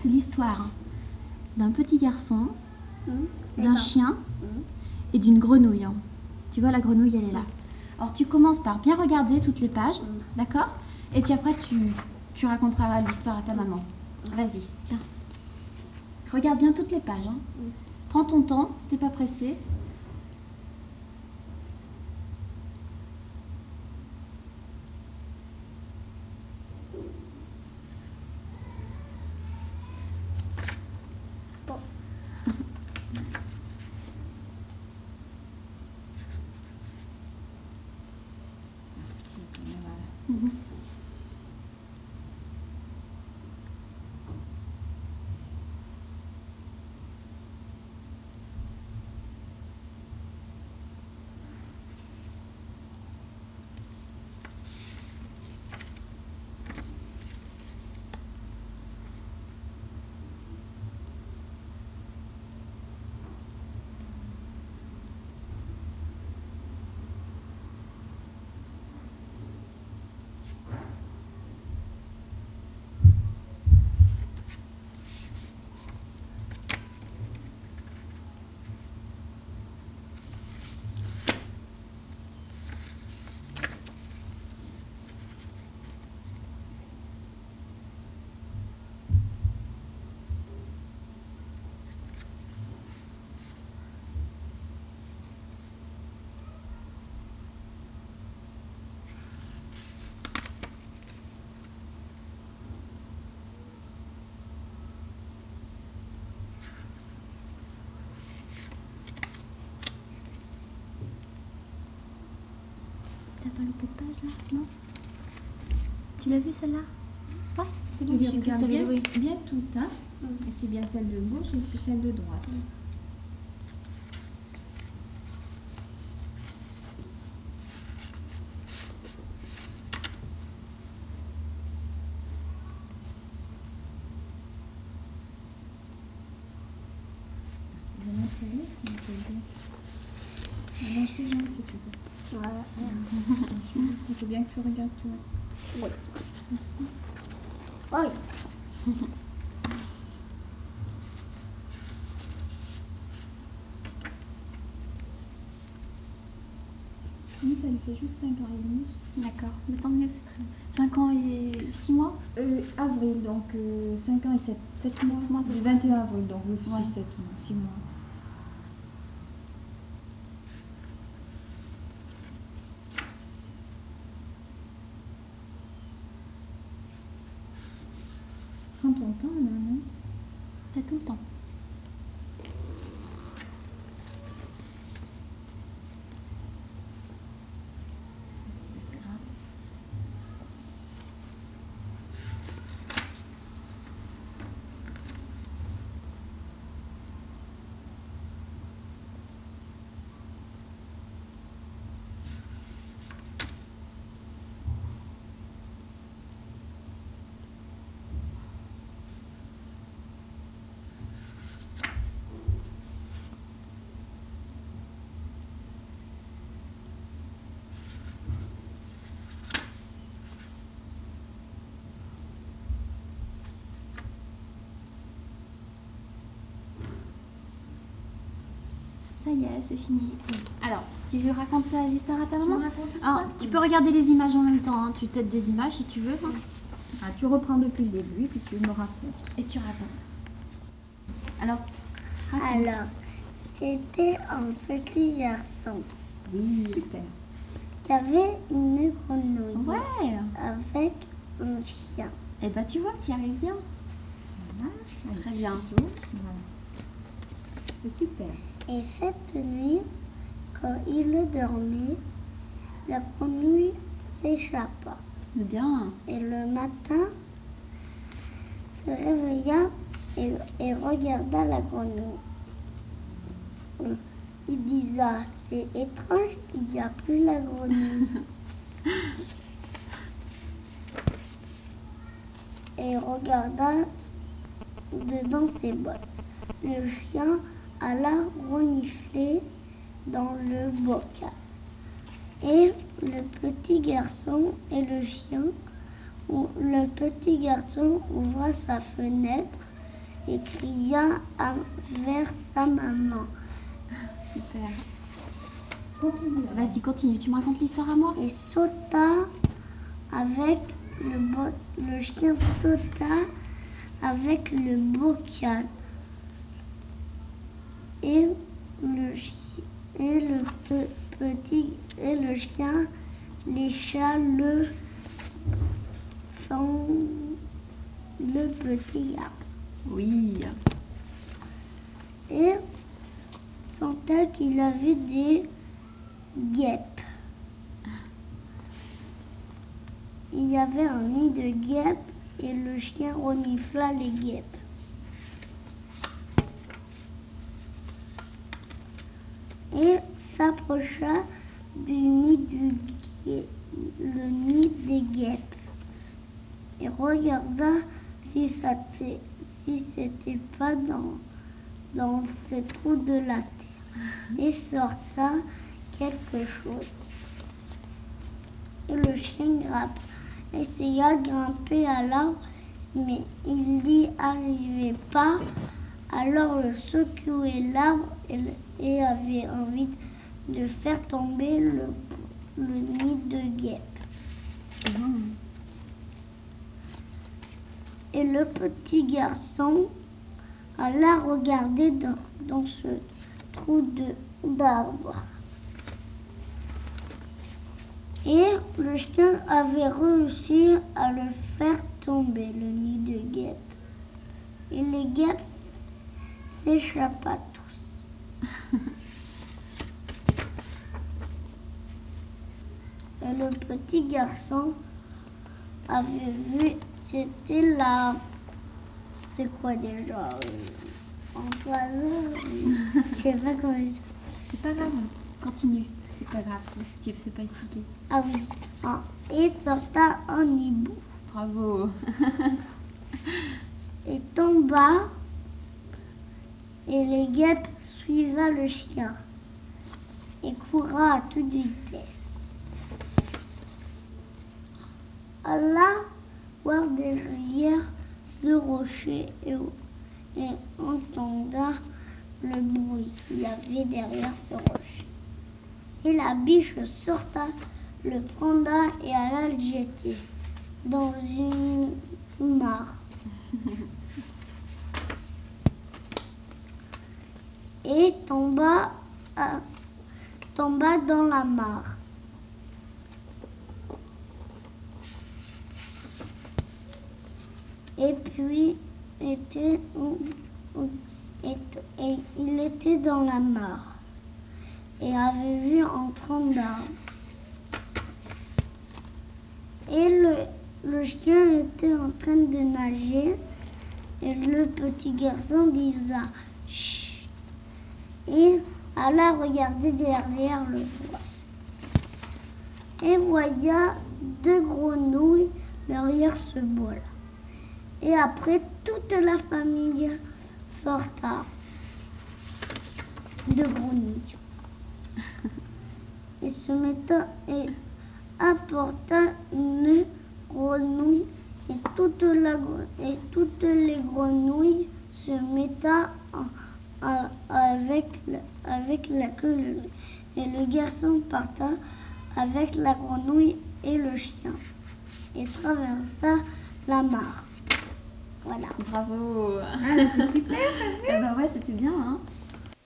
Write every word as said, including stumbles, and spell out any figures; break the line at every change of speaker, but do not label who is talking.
c'est l'histoire d'un petit garçon, mmh. d'un chien mmh. et d'une grenouille. Tu vois, la grenouille, elle est là. Alors, tu commences par bien regarder toutes les pages, mmh. d'accord? Et puis après, tu, tu raconteras l'histoire à ta maman. Mmh. Vas-y, tiens. Regarde bien toutes les pages. Hein. Mmh. Prends ton temps, t'es pas pressé. Mmh. T'as pas loupé de page là? Non? Tu l'as vu celle-là? Ouais, c'est bon,
tu
j'ai
regardes bien,
oui.
bien tout, hein? Mm. Et c'est bien celle de gauche et c'est celle de droite. Mm. Je vais mettre l'autre, mais je vais bien. Allonge tes jambes si tu veux.
Voilà.
Il faut bien que tu regardes, tu vois.
Oui.
Ici.
Oui.
Oui, ça lui fait juste cinq ans et demi.
D'accord, mais tant mieux, c'est très bien. cinq ans et six mois
euh, Avril, donc euh, cinq ans et sept mois.
mois
Du vingt et un avril, donc oui,
ouais.
sept mois, six mois. Prends ton temps, là, non?
T'as tout le temps. Ça y est, c'est fini. Alors, tu veux raconter l'histoire à ta maman? Alors, tu peux regarder les images en même temps, hein. Tu t'aides des images si tu veux. Hein.
Ah, tu reprends depuis le début, puis tu me racontes.
Et tu racontes. Alors, raconte.
Alors, c'était un petit garçon.
Oui, super.
Qui avait une grenouille.
Ouais.
Avec un chien.
Et bah tu vois, tu y arrives bien.
Voilà.
Très bien.
Voilà. C'est super.
Et cette nuit, quand il dormait, la grenouille s'échappa.
Bien.
Et le matin, se réveilla et, et regarda la grenouille. Il disait, c'est étrange, il n'y a plus la grenouille. Et il regarda dedans ses bottes. Le chien alla renifler dans le bocal. Et le petit garçon et le chien, le petit garçon ouvra sa fenêtre et cria à, vers sa maman.
Super. Continue. Vas-y, continue. Tu me racontes l'histoire à moi?
Et sauta avec le, bo- le chien sauta avec le bocal. Et le, chi- et le pe- petit et le chien lécha le sang le petit garçon.
Oui.
Et sentait qu'il avait des guêpes. Il y avait un nid de guêpes et le chien renifla les guêpes. Et s'approcha du nid du gue- le nid des guêpes et regarda si ça t'est- si c'était pas dans dans ce trou de la terre et sorta quelque chose. Et le chien grimpe, essaya de grimper à l'arbre, mais il n'y arrivait pas. Alors il secouait l'arbre et, et avait envie de faire tomber le, le nid de guêpe.
Mmh.
Et le petit garçon alla regarder dans, dans ce trou de, d'arbre. Et le chien avait réussi à le faire tomber, le nid de guêpe. Et les guêpes s'échappa tous. Et le petit garçon avait vu, c'était la... C'est quoi déjà euh, un oiseau? Je sais pas comment ça.
C'est pas grave. Continue. C'est pas grave. Si tu sais pas expliquer.
Ah oui. Ah, et sorta un hibou.
Bravo.
Et tomba. Et les guêpes suiva le chien et courra à toute vitesse. Alla voir derrière le rocher et, et entenda le bruit qu'il y avait derrière ce rocher. Et la biche sorta, le prenda et alla le jeter dans une mare. Et tomba, à, tomba dans la mare. Et puis, était, et, et il était dans la mare et avait vu un tronc d'arbre. Et le, le chien était en train de nager et le petit garçon disait chut et alla regarder derrière le bois et voya deux grenouilles derrière ce bois-là. Et après, toute la famille sorta de grenouilles et se metta et apporta une grenouille et toute la et toutes les grenouilles se metta en, en, avec avec la queue et le garçon parta avec la grenouille et le chien et traversa la mare. Voilà.
Bravo.
Ah, c'est super, t'as vu?